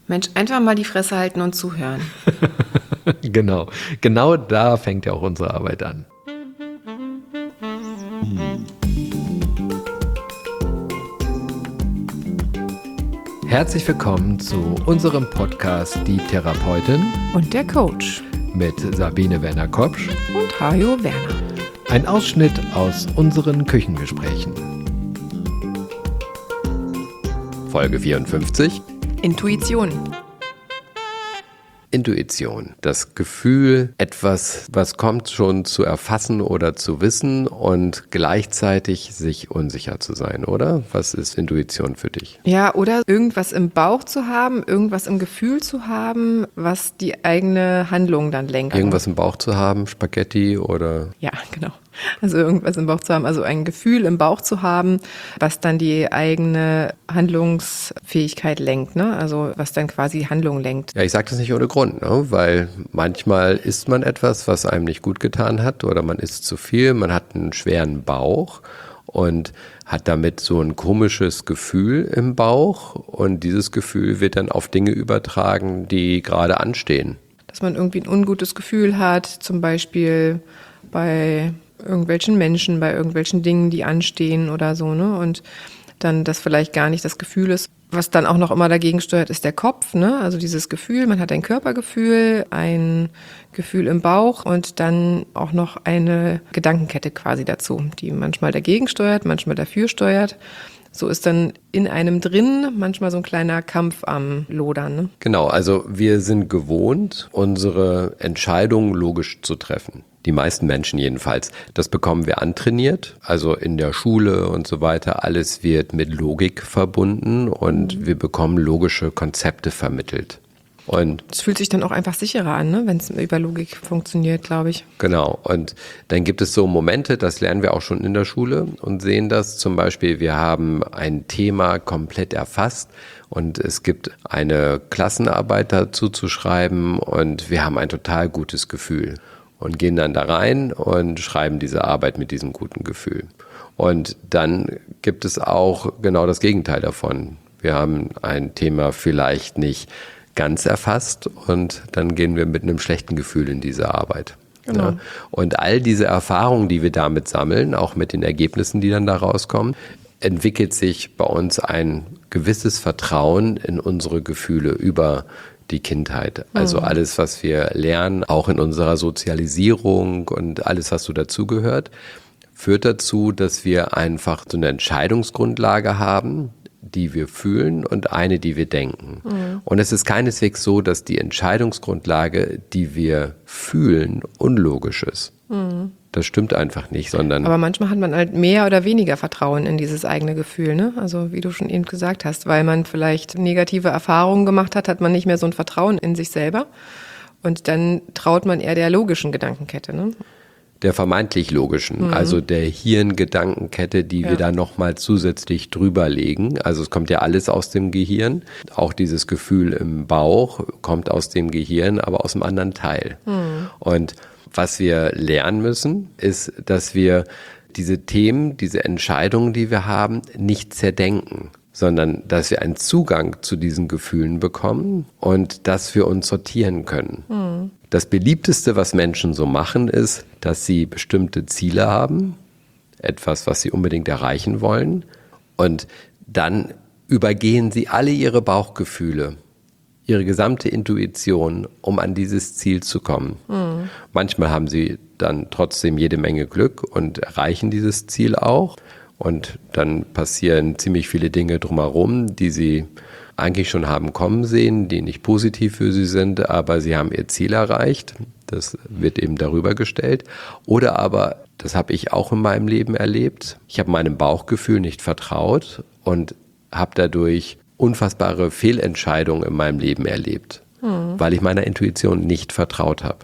Mensch, einfach mal die Fresse halten und zuhören. Genau da fängt ja auch unsere Arbeit an. Herzlich willkommen zu unserem Podcast Die Therapeutin Und der Coach. mit Sabine Werner-Kopsch Und Hajo Werner. Ein Ausschnitt aus unseren Küchengesprächen. Folge 54. Intuition. Intuition, das Gefühl, etwas, was kommt, schon zu erfassen oder zu wissen und gleichzeitig sich unsicher zu sein, oder? Was ist Intuition für dich? Ja, oder irgendwas im Bauch zu haben, irgendwas im Gefühl zu haben, was die eigene Handlung dann lenkt. Irgendwas im Bauch zu haben, Spaghetti oder... Ja, genau. Also irgendwas im Bauch zu haben, also ein Gefühl im Bauch zu haben, was dann die eigene Handlungsfähigkeit lenkt, ne? Also was dann quasi Handlung lenkt. Ja, ich sage das nicht ohne Grund, ne? Weil manchmal isst man etwas, was einem nicht gut getan hat oder man isst zu viel, man hat einen schweren Bauch und hat damit so ein komisches Gefühl im Bauch und dieses Gefühl wird dann auf Dinge übertragen, die gerade anstehen. Dass man irgendwie ein ungutes Gefühl hat, zum Beispiel bei irgendwelchen Menschen, bei irgendwelchen Dingen, die anstehen oder so, ne? Und dann das vielleicht gar nicht das Gefühl ist. Was dann auch noch immer dagegen steuert, ist der Kopf, ne? Also dieses Gefühl, man hat ein Körpergefühl, ein Gefühl im Bauch und dann auch noch eine Gedankenkette quasi dazu, die manchmal dagegen steuert, manchmal dafür steuert. So ist dann in einem drin manchmal so ein kleiner Kampf am Lodern, ne? Genau, also wir sind gewohnt, unsere Entscheidungen logisch zu treffen. Die meisten Menschen jedenfalls. Das bekommen wir antrainiert, also in der Schule und so weiter. Alles wird mit Logik verbunden und wir bekommen logische Konzepte vermittelt. Und Es fühlt sich dann auch einfach sicherer an, ne? Wenn es über Logik funktioniert, glaube ich. genau, und dann gibt es so Momente, das lernen wir auch schon in der Schule und sehen das. Zum Beispiel, wir haben ein Thema komplett erfasst und es gibt eine Klassenarbeit dazu zu schreiben und wir haben ein total gutes Gefühl und gehen dann da rein und schreiben diese Arbeit mit diesem guten Gefühl. Und dann gibt es auch genau das Gegenteil davon. Wir haben ein Thema vielleicht nicht ganz erfasst und dann gehen wir mit einem schlechten Gefühl in diese Arbeit. Genau. Ja. Und all diese Erfahrungen, die wir damit sammeln, auch mit den Ergebnissen, die dann da rauskommen, entwickelt sich bei uns ein gewisses Vertrauen in unsere Gefühle über die Kindheit. Also alles, was wir lernen, auch in unserer Sozialisierung und alles, was so dazugehört, führt dazu, dass wir einfach so eine Entscheidungsgrundlage haben, die wir fühlen und eine, die wir denken. Und es ist keineswegs so, dass die Entscheidungsgrundlage, die wir fühlen, unlogisch ist. Das stimmt einfach nicht, sondern... Aber manchmal hat man halt mehr oder weniger Vertrauen in dieses eigene Gefühl, ne? Also wie du schon eben gesagt hast, weil man vielleicht negative Erfahrungen gemacht hat, hat man nicht mehr so ein Vertrauen in sich selber. Und dann traut man eher der logischen Gedankenkette, ne? Der vermeintlich logischen, also der Hirngedankenkette, die wir da nochmal zusätzlich drüber legen. Also es kommt ja alles aus dem Gehirn. Auch dieses Gefühl im Bauch kommt aus dem Gehirn, aber aus einem anderen Teil. Und was wir lernen müssen, ist, dass wir diese Themen, diese Entscheidungen, die wir haben, nicht zerdenken, sondern dass wir einen Zugang zu diesen Gefühlen bekommen und dass wir uns sortieren können. Das Beliebteste, was Menschen so machen, ist, dass sie bestimmte Ziele haben, etwas, was sie unbedingt erreichen wollen, und dann übergehen sie alle ihre Bauchgefühle, ihre gesamte Intuition, um an dieses Ziel zu kommen. Manchmal haben sie dann trotzdem jede Menge Glück und erreichen dieses Ziel auch. Und dann passieren ziemlich viele Dinge drumherum, die sie eigentlich schon haben kommen sehen, die nicht positiv für sie sind, aber sie haben ihr Ziel erreicht. Das wird eben darüber gestellt. Oder aber, das habe ich auch in meinem Leben erlebt, ich habe meinem Bauchgefühl nicht vertraut und habe dadurch unfassbare Fehlentscheidungen in meinem Leben erlebt, weil ich meiner Intuition nicht vertraut habe.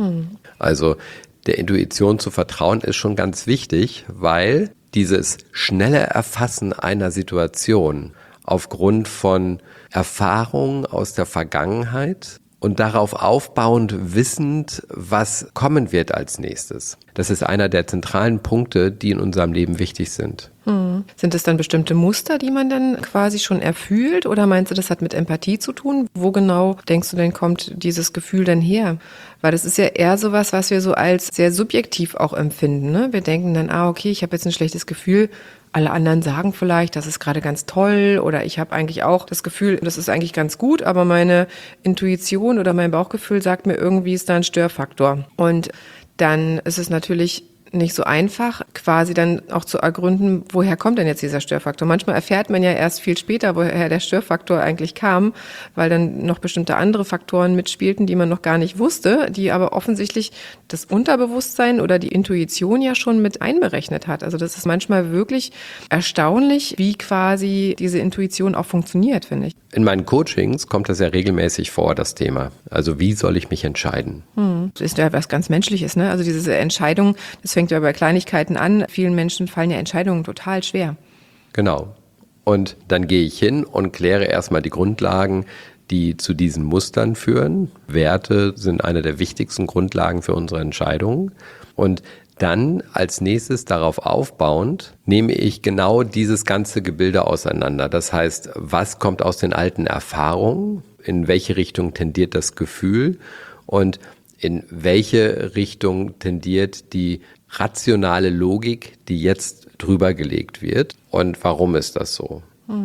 Also der Intuition zu vertrauen ist schon ganz wichtig, weil dieses schnelle Erfassen einer Situation aufgrund von Erfahrungen aus der Vergangenheit und darauf aufbauend wissend, was kommen wird als nächstes. Das ist einer der zentralen Punkte, die in unserem Leben wichtig sind. Sind es dann bestimmte Muster, die man dann quasi schon erfühlt, oder meinst du, das hat mit Empathie zu tun? Wo genau denkst du denn, kommt dieses Gefühl denn her? Weil das ist ja eher sowas, was wir so als sehr subjektiv auch empfinden, ne? Wir denken dann, okay, ich habe jetzt ein schlechtes Gefühl. Alle anderen sagen vielleicht, das ist gerade ganz toll, oder ich habe eigentlich auch das Gefühl, das ist eigentlich ganz gut, aber meine Intuition oder mein Bauchgefühl sagt mir, irgendwie ist da ein Störfaktor. Und dann ist es natürlich nicht so einfach, quasi dann auch zu ergründen, woher kommt denn jetzt dieser Störfaktor? Manchmal erfährt man ja erst viel später, woher der Störfaktor eigentlich kam, weil dann noch bestimmte andere Faktoren mitspielten, die man noch gar nicht wusste, die aber offensichtlich das Unterbewusstsein oder die Intuition ja schon mit einberechnet hat. Also das ist manchmal wirklich erstaunlich, wie quasi diese Intuition auch funktioniert, finde ich. In meinen Coachings kommt das ja regelmäßig vor, das Thema. Also wie soll ich mich entscheiden? Das ist ja was ganz Menschliches, ne? Also diese Entscheidung, das fängt ja bei Kleinigkeiten an. Vielen Menschen fallen ja Entscheidungen total schwer. Genau. Und dann gehe ich hin und kläre erstmal die Grundlagen, die zu diesen Mustern führen. Werte sind eine der wichtigsten Grundlagen für unsere Entscheidungen. Und dann als nächstes darauf aufbauend nehme ich genau dieses ganze Gebilde auseinander. Das heißt, was kommt aus den alten Erfahrungen? In welche Richtung tendiert das Gefühl? Und in welche Richtung tendiert die rationale Logik, die jetzt drüber gelegt wird? Und warum ist das so?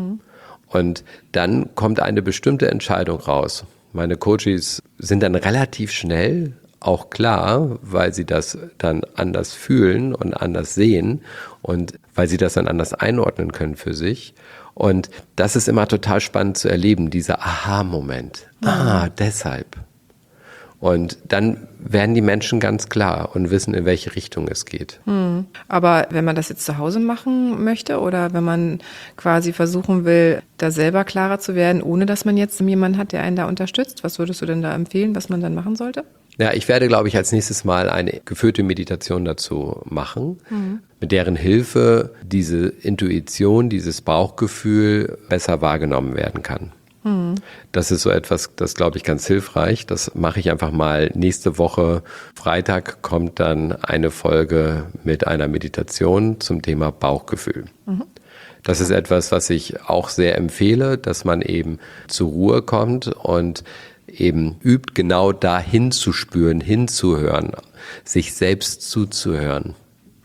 Und dann kommt eine bestimmte Entscheidung raus. Meine Coaches sind dann relativ schnell auch klar, weil sie das dann anders fühlen und anders sehen und weil sie das dann anders einordnen können für sich. Und das ist immer total spannend zu erleben, dieser Aha-Moment. Deshalb. Und dann werden die Menschen ganz klar und wissen, in welche Richtung es geht. Aber wenn man das jetzt zu Hause machen möchte oder wenn man quasi versuchen will, da selber klarer zu werden, ohne dass man jetzt jemanden hat, der einen da unterstützt, was würdest du denn da empfehlen, was man dann machen sollte? Ja, ich werde, glaube ich, als nächstes Mal eine geführte Meditation dazu machen, mit deren Hilfe diese Intuition, dieses Bauchgefühl besser wahrgenommen werden kann. Das ist so etwas, das glaube ich ganz hilfreich. Das mache ich einfach mal nächste Woche. Freitag kommt dann eine Folge mit einer Meditation zum Thema Bauchgefühl. Das ist etwas, was ich auch sehr empfehle, dass man eben zur Ruhe kommt und eben übt, genau da hinzuspüren, hinzuhören, sich selbst zuzuhören.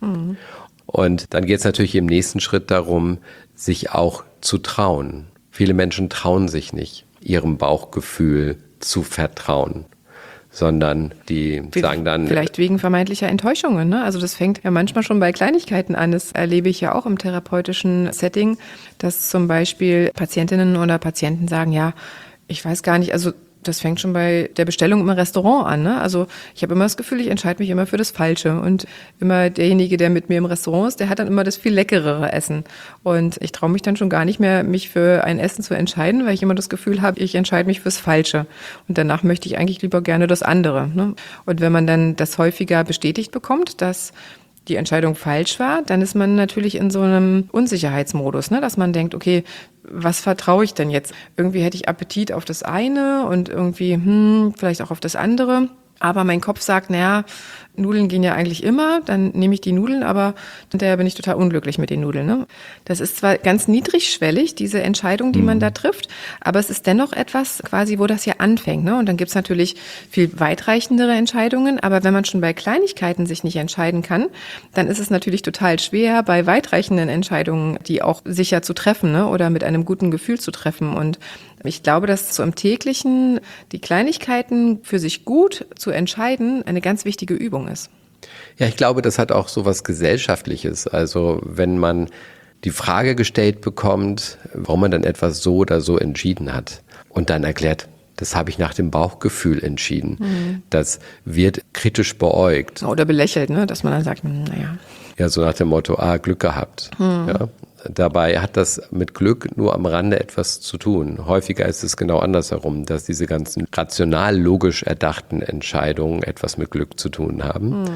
Und dann geht es natürlich im nächsten Schritt darum, sich auch zu trauen. Viele Menschen trauen sich nicht, ihrem Bauchgefühl zu vertrauen, sondern die sagen dann... Vielleicht wegen vermeintlicher Enttäuschungen, ne? Also das fängt ja manchmal schon bei Kleinigkeiten an. Das erlebe ich ja auch im therapeutischen Setting, dass zum Beispiel Patientinnen oder Patienten sagen, ja, ich weiß gar nicht, also das fängt schon bei der Bestellung im Restaurant an, ne? Also ich habe immer das Gefühl, ich entscheide mich immer für das Falsche. Und immer derjenige, der mit mir im Restaurant ist, der hat dann immer das viel leckerere Essen. Und ich traue mich dann schon gar nicht mehr, mich für ein Essen zu entscheiden, weil ich immer das Gefühl habe, ich entscheide mich fürs Falsche. Und danach möchte ich eigentlich lieber gerne das andere, ne? Und wenn man dann das häufiger bestätigt bekommt, dass die Entscheidung falsch war, dann ist man natürlich in so einem Unsicherheitsmodus, ne? Dass man denkt, okay, was vertraue ich denn jetzt? Irgendwie hätte ich Appetit auf das eine und irgendwie vielleicht auch auf das andere. Aber mein Kopf sagt, naja, Nudeln gehen ja eigentlich immer, dann nehme ich die Nudeln, aber hinterher bin ich total unglücklich mit den Nudeln, ne? Das ist zwar ganz niedrigschwellig, diese Entscheidung, die man da trifft, aber es ist dennoch etwas quasi, wo das ja anfängt, ne? Und dann gibt's natürlich viel weitreichendere Entscheidungen, aber wenn man schon bei Kleinigkeiten sich nicht entscheiden kann, dann ist es natürlich total schwer, bei weitreichenden Entscheidungen, die auch sicher zu treffen, ne? Oder mit einem guten Gefühl zu treffen. Und ich glaube, dass so im Täglichen die Kleinigkeiten für sich gut zu entscheiden eine ganz wichtige Übung ist. Ja, ich glaube, das hat auch so was Gesellschaftliches. Also wenn man die Frage gestellt bekommt, warum man dann etwas so oder so entschieden hat und dann erklärt, das habe ich nach dem Bauchgefühl entschieden. Das wird kritisch beäugt. Oder belächelt, ne? Dass man dann sagt, naja. Ja, so nach dem Motto, Glück gehabt. Ja. Dabei hat das mit Glück nur am Rande etwas zu tun. Häufiger ist es genau andersherum, dass diese ganzen rational logisch erdachten Entscheidungen etwas mit Glück zu tun haben,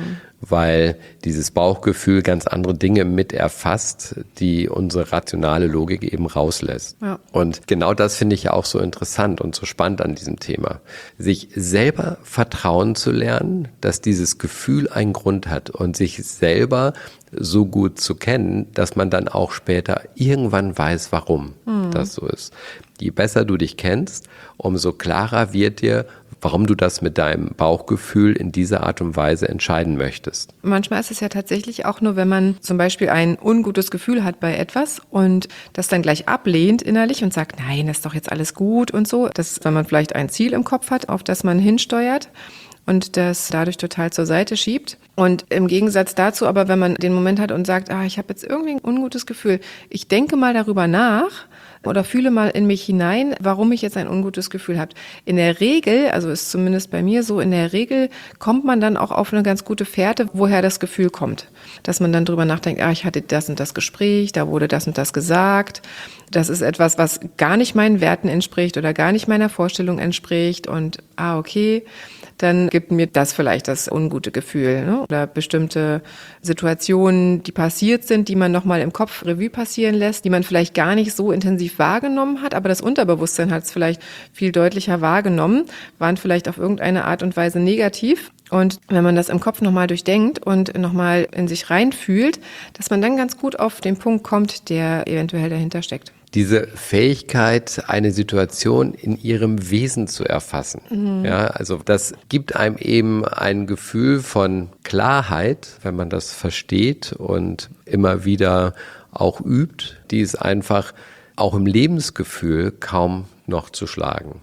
weil dieses Bauchgefühl ganz andere Dinge mit erfasst, die unsere rationale Logik eben rauslässt. Ja. Und genau das finde ich ja auch so interessant und so spannend an diesem Thema. Sich selber vertrauen zu lernen, dass dieses Gefühl einen Grund hat und sich selber so gut zu kennen, dass man dann auch später irgendwann weiß, warum das so ist. Je besser du dich kennst, umso klarer wird dir, warum du das mit deinem Bauchgefühl in dieser Art und Weise entscheiden möchtest. Manchmal ist es ja tatsächlich auch nur, wenn man zum Beispiel ein ungutes Gefühl hat bei etwas und das dann gleich ablehnt innerlich und sagt, nein, das ist doch jetzt alles gut und so. Das ist, wenn man vielleicht ein Ziel im Kopf hat, auf das man hinsteuert und das dadurch total zur Seite schiebt. Und im Gegensatz dazu aber, wenn man den Moment hat und sagt, ich habe jetzt irgendwie ein ungutes Gefühl, ich denke mal darüber nach oder fühle mal in mich hinein, warum ich jetzt ein ungutes Gefühl habe. In der Regel, also ist zumindest bei mir so, in der Regel kommt man dann auch auf eine ganz gute Fährte, woher das Gefühl kommt. Dass man dann drüber nachdenkt, ich hatte das und das Gespräch, da wurde das und das gesagt. Das ist etwas, was gar nicht meinen Werten entspricht oder gar nicht meiner Vorstellung entspricht und okay, dann gibt mir das vielleicht das ungute Gefühl, ne? Oder bestimmte Situationen, die passiert sind, die man nochmal im Kopf Revue passieren lässt, die man vielleicht gar nicht so intensiv wahrgenommen hat, aber das Unterbewusstsein hat es vielleicht viel deutlicher wahrgenommen, waren vielleicht auf irgendeine Art und Weise negativ. Und wenn man das im Kopf nochmal durchdenkt und nochmal in sich reinfühlt, dass man dann ganz gut auf den Punkt kommt, der eventuell dahinter steckt. Diese Fähigkeit, eine Situation in ihrem Wesen zu erfassen. Ja, also das gibt einem eben ein Gefühl von Klarheit, wenn man das versteht und immer wieder auch übt, die ist einfach auch im Lebensgefühl kaum noch zu schlagen.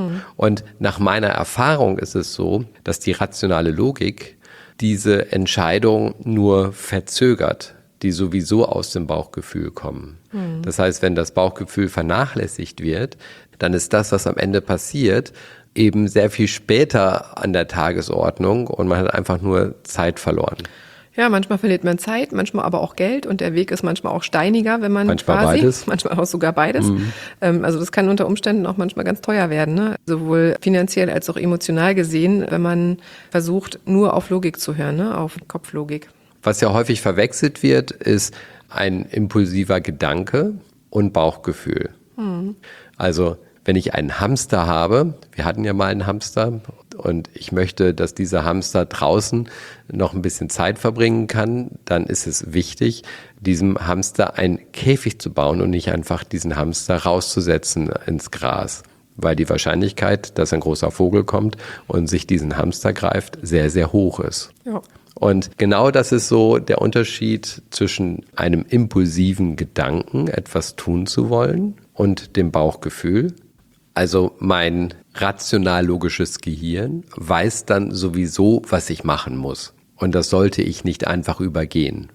Und nach meiner Erfahrung ist es so, dass die rationale Logik diese Entscheidung nur verzögert, die sowieso aus dem Bauchgefühl kommen. Das heißt, wenn das Bauchgefühl vernachlässigt wird, dann ist das, was am Ende passiert, eben sehr viel später an der Tagesordnung und man hat einfach nur Zeit verloren. Ja, manchmal verliert man Zeit, manchmal aber auch Geld und der Weg ist manchmal auch steiniger, wenn man manchmal auch sogar beides. Also das kann unter Umständen auch manchmal ganz teuer werden, ne? Sowohl finanziell als auch emotional gesehen, wenn man versucht, nur auf Logik zu hören, ne? Auf Kopflogik. Was ja häufig verwechselt wird, ist ein impulsiver Gedanke und Bauchgefühl. Also wenn ich einen Hamster habe, wir hatten ja mal einen Hamster und ich möchte, dass dieser Hamster draußen noch ein bisschen Zeit verbringen kann, dann ist es wichtig, diesem Hamster einen Käfig zu bauen und nicht einfach diesen Hamster rauszusetzen ins Gras. Weil die Wahrscheinlichkeit, dass ein großer Vogel kommt und sich diesen Hamster greift, sehr, sehr hoch ist. Ja. Und genau das ist so der Unterschied zwischen einem impulsiven Gedanken, etwas tun zu wollen, und dem Bauchgefühl. Also mein rational-logisches Gehirn weiß dann sowieso, was ich machen muss. Und das sollte ich nicht einfach übergehen.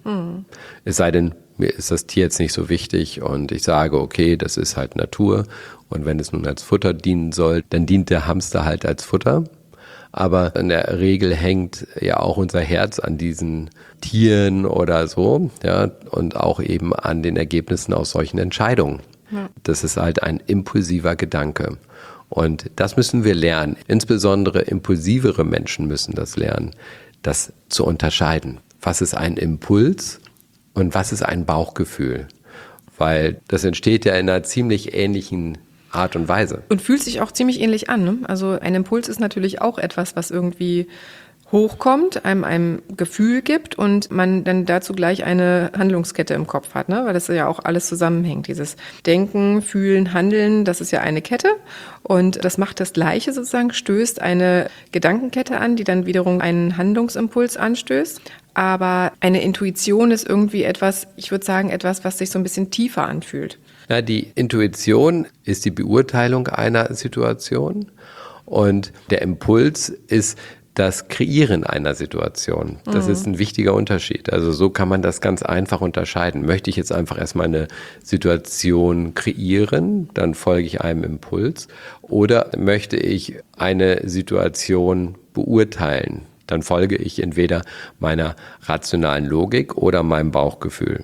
Es sei denn, mir ist das Tier jetzt nicht so wichtig und ich sage, okay, das ist halt Natur. Und wenn es nun als Futter dienen soll, dann dient der Hamster halt als Futter. Aber in der Regel hängt ja auch unser Herz an diesen Tieren oder so, ja, und auch eben an den Ergebnissen aus solchen Entscheidungen. Ja. Das ist halt ein impulsiver Gedanke. Und das müssen wir lernen. Insbesondere impulsivere Menschen müssen das lernen, das zu unterscheiden. Was ist ein Impuls und was ist ein Bauchgefühl? Weil das entsteht ja in einer ziemlich ähnlichen Art und Weise. Und fühlt sich auch ziemlich ähnlich an, ne? Also ein Impuls ist natürlich auch etwas, was irgendwie hochkommt, einem ein Gefühl gibt und man dann dazu gleich eine Handlungskette im Kopf hat, ne? Weil das ja auch alles zusammenhängt. Dieses Denken, Fühlen, Handeln, das ist ja eine Kette und das macht das Gleiche sozusagen, stößt eine Gedankenkette an, die dann wiederum einen Handlungsimpuls anstößt. Aber eine Intuition ist irgendwie etwas, ich würde sagen, etwas, was sich so ein bisschen tiefer anfühlt. Ja, die Intuition ist die Beurteilung einer Situation und der Impuls ist das Kreieren einer Situation. Das ist ein wichtiger Unterschied. Also so kann man das ganz einfach unterscheiden. Möchte ich jetzt einfach erstmal eine Situation kreieren, dann folge ich einem Impuls. Oder möchte ich eine Situation beurteilen, dann folge ich entweder meiner rationalen Logik oder meinem Bauchgefühl.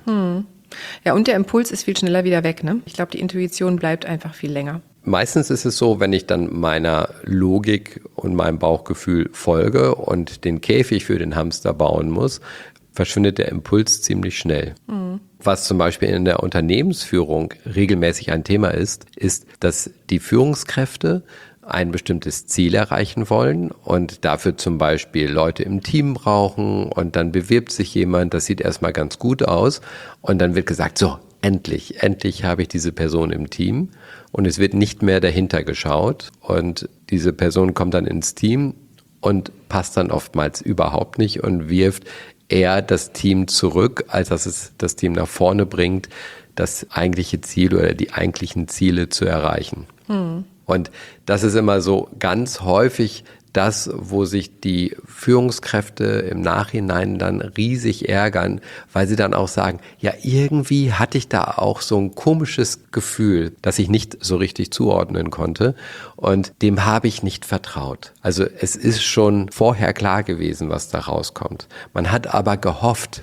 Ja, und der Impuls ist viel schneller wieder weg, ne? Ich glaube, die Intuition bleibt einfach viel länger. Meistens ist es so, wenn ich dann meiner Logik und meinem Bauchgefühl folge und den Käfig für den Hamster bauen muss, verschwindet der Impuls ziemlich schnell. Was zum Beispiel in der Unternehmensführung regelmäßig ein Thema ist, dass die Führungskräfte ein bestimmtes Ziel erreichen wollen und dafür zum Beispiel Leute im Team brauchen und dann bewirbt sich jemand, das sieht erstmal ganz gut aus und dann wird gesagt, so, endlich habe ich diese Person im Team und es wird nicht mehr dahinter geschaut und diese Person kommt dann ins Team und passt dann oftmals überhaupt nicht und wirft eher das Team zurück, als dass es das Team nach vorne bringt, das eigentliche Ziel oder die eigentlichen Ziele zu erreichen. Und das ist immer so ganz häufig das, wo sich die Führungskräfte im Nachhinein dann riesig ärgern, weil sie dann auch sagen, ja, irgendwie hatte ich da auch so ein komisches Gefühl, das ich nicht so richtig zuordnen konnte und dem habe ich nicht vertraut. Also es ist schon vorher klar gewesen, was da rauskommt. Man hat aber gehofft,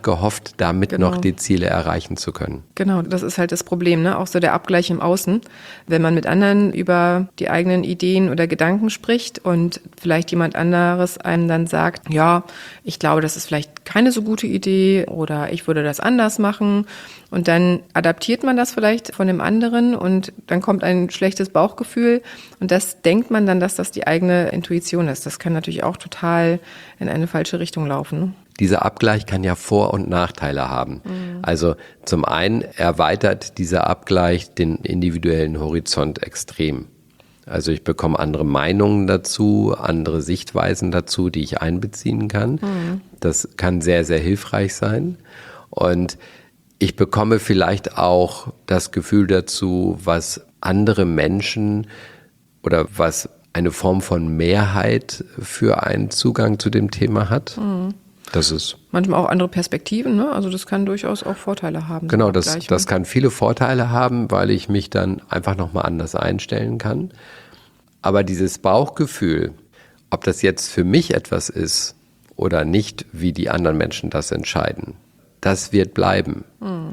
damit noch die Ziele erreichen zu können. Genau, das ist halt das Problem, ne? Auch so der Abgleich im Außen. Wenn man mit anderen über die eigenen Ideen oder Gedanken spricht und vielleicht jemand anderes einem dann sagt, ja, ich glaube, das ist vielleicht keine so gute Idee oder ich würde das anders machen. Und dann adaptiert man das vielleicht von dem anderen und dann kommt ein schlechtes Bauchgefühl und das denkt man dann, dass das die eigene Intuition ist. Das kann natürlich auch total in eine falsche Richtung laufen, ne? Dieser Abgleich kann ja Vor- und Nachteile haben. Also zum einen erweitert dieser Abgleich den individuellen Horizont extrem. Also ich bekomme andere Meinungen dazu, andere Sichtweisen dazu, die ich einbeziehen kann. Das kann sehr, sehr hilfreich sein. Und ich bekomme vielleicht auch das Gefühl dazu, was andere Menschen oder was eine Form von Mehrheit für einen Zugang zu dem Thema hat. Das ist manchmal auch andere Perspektiven, ne? Also das kann durchaus auch Vorteile haben. Genau, das kann viele Vorteile haben, weil ich mich dann einfach nochmal anders einstellen kann. Aber dieses Bauchgefühl, ob das jetzt für mich etwas ist oder nicht, wie die anderen Menschen das entscheiden, das wird bleiben.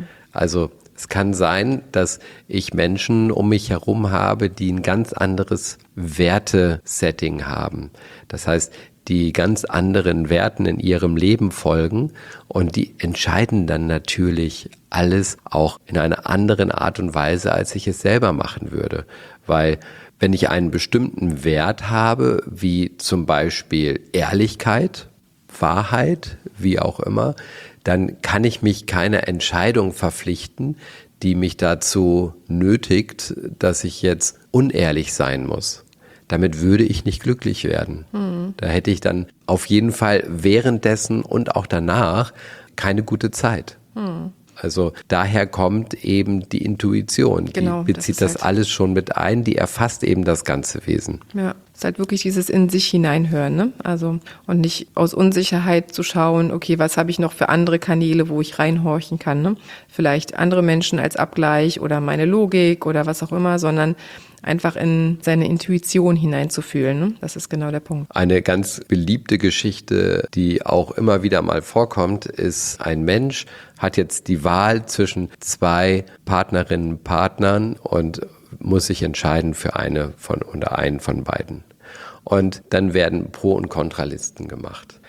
Also es kann sein, dass ich Menschen um mich herum habe, die ein ganz anderes Wertesetting haben. Das heißt, die ganz anderen Werten in ihrem Leben folgen und die entscheiden dann natürlich alles auch in einer anderen Art und Weise, als ich es selber machen würde. Weil wenn ich einen bestimmten Wert habe, wie zum Beispiel Ehrlichkeit, Wahrheit, wie auch immer, dann kann ich mich keiner Entscheidung verpflichten, die mich dazu nötigt, dass ich jetzt unehrlich sein muss. Damit würde ich nicht glücklich werden. Da hätte ich dann auf jeden Fall währenddessen und auch danach keine gute Zeit. Also daher kommt eben die Intuition. Genau, die bezieht das alles schon mit ein, die erfasst eben das ganze Wesen. Ja, es ist halt wirklich dieses in sich hineinhören, ne? Also und nicht aus Unsicherheit zu schauen, okay, was habe ich noch für andere Kanäle, wo ich reinhorchen kann, ne? Vielleicht andere Menschen als Abgleich oder meine Logik oder was auch immer, sondern einfach in seine Intuition hineinzufühlen, ne? Das ist genau der Punkt. Eine ganz beliebte Geschichte, die auch immer wieder mal vorkommt, ist, ein Mensch hat jetzt die Wahl zwischen zwei Partnerinnen, Partnern und muss sich entscheiden für einen von beiden. Und dann werden Pro- und Kontralisten gemacht.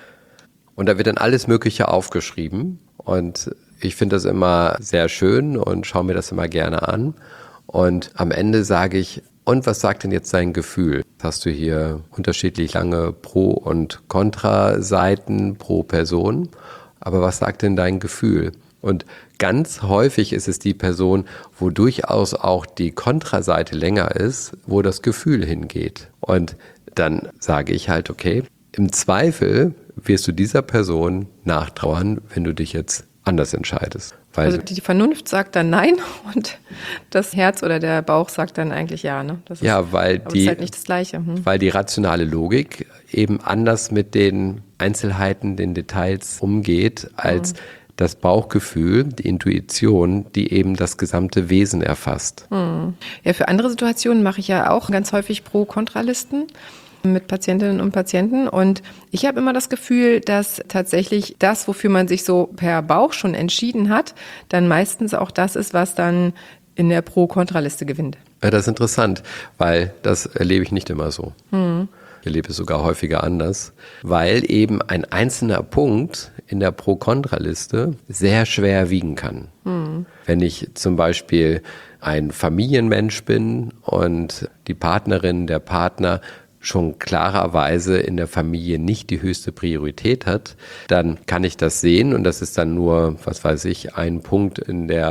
Und da wird dann alles Mögliche aufgeschrieben und ich finde das immer sehr schön und schaue mir das immer gerne an. Und am Ende sage ich, und was sagt denn jetzt dein Gefühl? Hast du hier unterschiedlich lange Pro- und Kontra-Seiten pro Person? Aber was sagt denn dein Gefühl? Und ganz häufig ist es die Person, wo durchaus auch die Kontraseite länger ist, wo das Gefühl hingeht. Und dann sage ich halt, okay, im Zweifel wirst du dieser Person nachtrauern, wenn du dich jetzt anders entscheidest. Weil also die Vernunft sagt dann nein und das Herz oder der Bauch sagt dann eigentlich ja, ne? Das ist, ja, weil aber ist halt nicht das Gleiche. Weil die rationale Logik eben anders mit den Einzelheiten, den Details umgeht, als das Bauchgefühl, die Intuition, die eben das gesamte Wesen erfasst. Ja, für andere Situationen mache ich ja auch ganz häufig Pro-Kontralisten mit Patientinnen und Patienten. Und ich habe immer das Gefühl, dass tatsächlich das, wofür man sich so per Bauch schon entschieden hat, dann meistens auch das ist, was dann in der Pro-Kontraliste gewinnt. Ja, das ist interessant, weil das erlebe ich nicht immer so. Ich erlebe es sogar häufiger anders, weil eben ein einzelner Punkt in der Pro-Kontra-Liste sehr schwer wiegen kann. Wenn ich zum Beispiel ein Familienmensch bin und die Partnerin, der Partner schon klarerweise in der Familie nicht die höchste Priorität hat, dann kann ich das sehen und das ist dann nur, was weiß ich, ein Punkt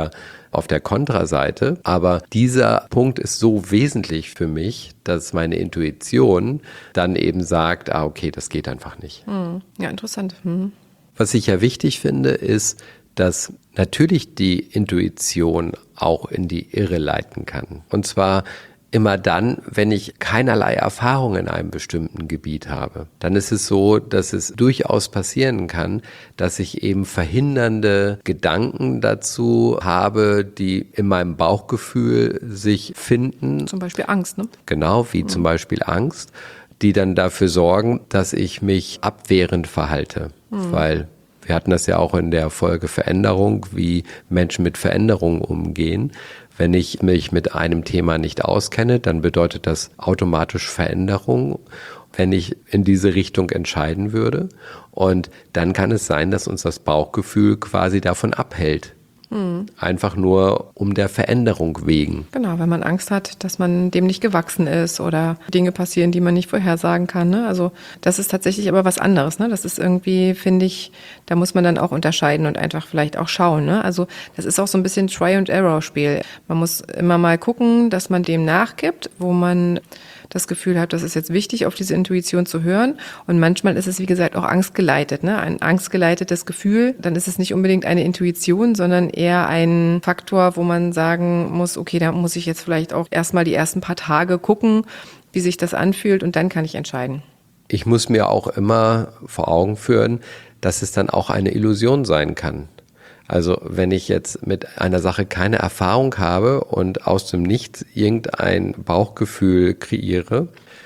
auf der Kontraseite. Aber dieser Punkt ist so wesentlich für mich, dass meine Intuition dann eben sagt, okay, das geht einfach nicht. Ja, interessant. Was ich ja wichtig finde, ist, dass natürlich die Intuition auch in die Irre leiten kann. Und zwar immer dann, wenn ich keinerlei Erfahrung in einem bestimmten Gebiet habe. Dann ist es so, dass es durchaus passieren kann, dass ich eben verhindernde Gedanken dazu habe, die in meinem Bauchgefühl sich finden. Zum Beispiel Angst, ne? Genau, wie zum Beispiel Angst, die dann dafür sorgen, dass ich mich abwehrend verhalte. Weil wir hatten das ja auch in der Folge Veränderung, wie Menschen mit Veränderungen umgehen. Wenn ich mich mit einem Thema nicht auskenne, dann bedeutet das automatisch Veränderung, wenn ich in diese Richtung entscheiden würde. Und dann kann es sein, dass uns das Bauchgefühl quasi davon abhält. Einfach nur um der Veränderung wegen. Genau, wenn man Angst hat, dass man dem nicht gewachsen ist oder Dinge passieren, die man nicht vorhersagen kann. Ne? Also das ist tatsächlich aber was anderes. Ne? Das ist irgendwie, finde ich, da muss man dann auch unterscheiden und einfach vielleicht auch schauen. Ne? Also das ist auch so ein bisschen Try-and-Error-Spiel. Man muss immer mal gucken, dass man dem nachgibt, wo man das Gefühl hat, das ist jetzt wichtig, auf diese Intuition zu hören. Und manchmal ist es, wie gesagt, auch angstgeleitet. Ne? Ein angstgeleitetes Gefühl, dann ist es nicht unbedingt eine Intuition, sondern eher ein Faktor, wo man sagen muss, okay, da muss ich jetzt vielleicht auch erstmal die ersten paar Tage gucken, wie sich das anfühlt und dann kann ich entscheiden. Ich muss mir auch immer vor Augen führen, dass es dann auch eine Illusion sein kann. Also wenn ich jetzt mit einer Sache keine Erfahrung habe und aus dem Nichts irgendein Bauchgefühl kreiere,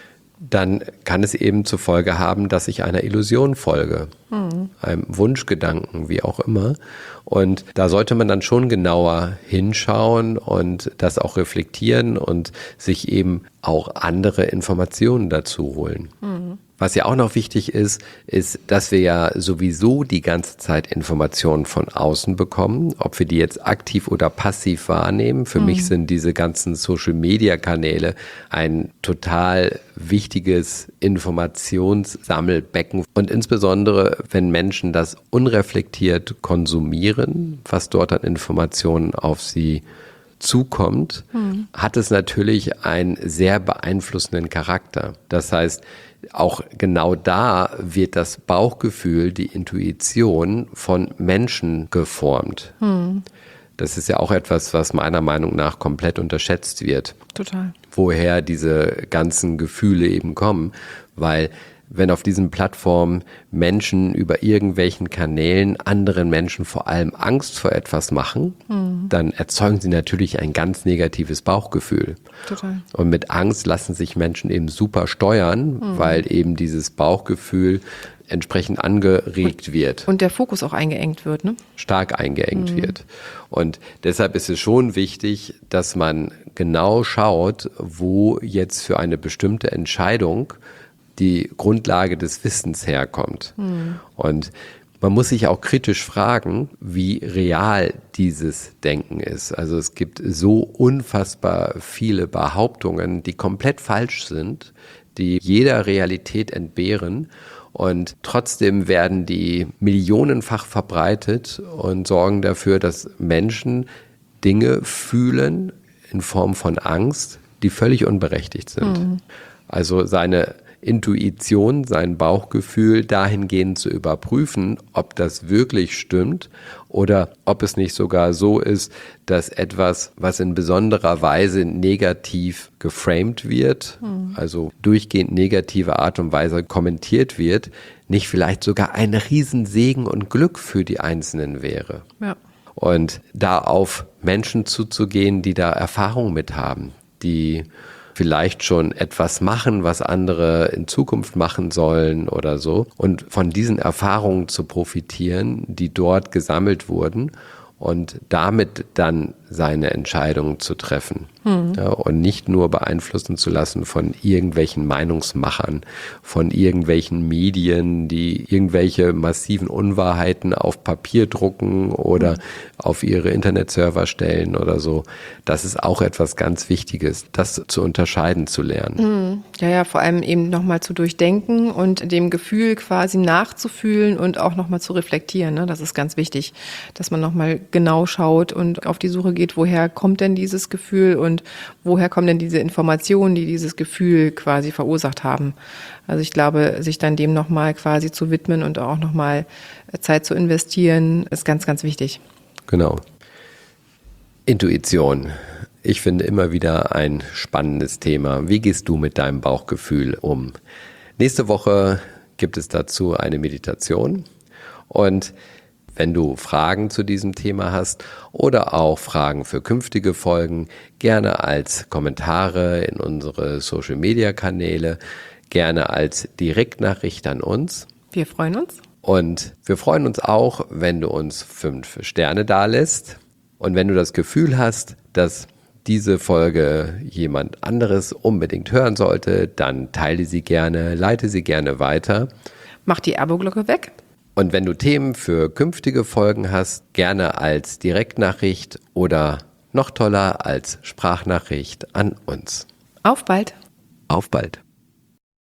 dann kann es eben zur Folge haben, dass ich einer Illusion folge, einem Wunschgedanken, wie auch immer. Und da sollte man dann schon genauer hinschauen und das auch reflektieren und sich eben auch andere Informationen dazu holen. Was ja auch noch wichtig ist, dass wir ja sowieso die ganze Zeit Informationen von außen bekommen, ob wir die jetzt aktiv oder passiv wahrnehmen. Für mich sind diese ganzen Social-Media-Kanäle ein total wichtiges Informationssammelbecken. Und insbesondere, wenn Menschen das unreflektiert konsumieren, was dort an Informationen auf sie zukommt, hat es natürlich einen sehr beeinflussenden Charakter. Das heißt, auch genau da wird das Bauchgefühl, die Intuition von Menschen geformt. Das ist ja auch etwas, was meiner Meinung nach komplett unterschätzt wird. Total. Woher diese ganzen Gefühle eben kommen, weil wenn auf diesen Plattformen Menschen über irgendwelchen Kanälen anderen Menschen vor allem Angst vor etwas machen, dann erzeugen sie natürlich ein ganz negatives Bauchgefühl. Total. Und mit Angst lassen sich Menschen eben super steuern, weil eben dieses Bauchgefühl entsprechend angeregt wird. Und der Fokus auch eingeengt wird, ne? Stark eingeengt wird. Und deshalb ist es schon wichtig, dass man genau schaut, wo jetzt für eine bestimmte Entscheidung die Grundlage des Wissens herkommt. Und man muss sich auch kritisch fragen, wie real dieses Denken ist. Also es gibt so unfassbar viele Behauptungen, die komplett falsch sind, die jeder Realität entbehren. Und trotzdem werden die millionenfach verbreitet und sorgen dafür, dass Menschen Dinge fühlen in Form von Angst, die völlig unberechtigt sind. Also seine Intuition, sein Bauchgefühl dahingehend zu überprüfen, ob das wirklich stimmt oder ob es nicht sogar so ist, dass etwas, was in besonderer Weise negativ geframed wird, also durchgehend negative Art und Weise kommentiert wird, nicht vielleicht sogar ein Riesensegen und Glück für die Einzelnen wäre. Ja. Und da auf Menschen zuzugehen, die da Erfahrung mit haben, die vielleicht schon etwas machen, was andere in Zukunft machen sollen oder so. Und von diesen Erfahrungen zu profitieren, die dort gesammelt wurden und damit dann seine Entscheidungen zu treffen. Ja, und nicht nur beeinflussen zu lassen von irgendwelchen Meinungsmachern, von irgendwelchen Medien, die irgendwelche massiven Unwahrheiten auf Papier drucken oder auf ihre Internetserver stellen oder so. Das ist auch etwas ganz Wichtiges, das zu unterscheiden zu lernen. Ja, vor allem eben nochmal zu durchdenken und dem Gefühl quasi nachzufühlen und auch nochmal zu reflektieren. Ne? Das ist ganz wichtig, dass man nochmal genau schaut und auf die Suche geht, woher kommt denn dieses Gefühl und woher kommen denn diese Informationen, die dieses Gefühl quasi verursacht haben. Also ich glaube, sich dann dem nochmal quasi zu widmen und auch nochmal Zeit zu investieren, ist ganz, ganz wichtig. Genau. Intuition. Ich finde immer wieder ein spannendes Thema. Wie gehst du mit deinem Bauchgefühl um? Nächste Woche gibt es dazu eine Meditation. Und wenn du Fragen zu diesem Thema hast oder auch Fragen für künftige Folgen, gerne als Kommentare in unsere Social-Media-Kanäle, gerne als Direktnachricht an uns. Wir freuen uns. Und wir freuen uns auch, wenn du uns 5 Sterne dalässt. Und wenn du das Gefühl hast, dass diese Folge jemand anderes unbedingt hören sollte, dann teile sie gerne, leite sie gerne weiter. Mach die Abo-Glocke weg. Und wenn du Themen für künftige Folgen hast, gerne als Direktnachricht oder noch toller als Sprachnachricht an uns. Auf bald. Auf bald.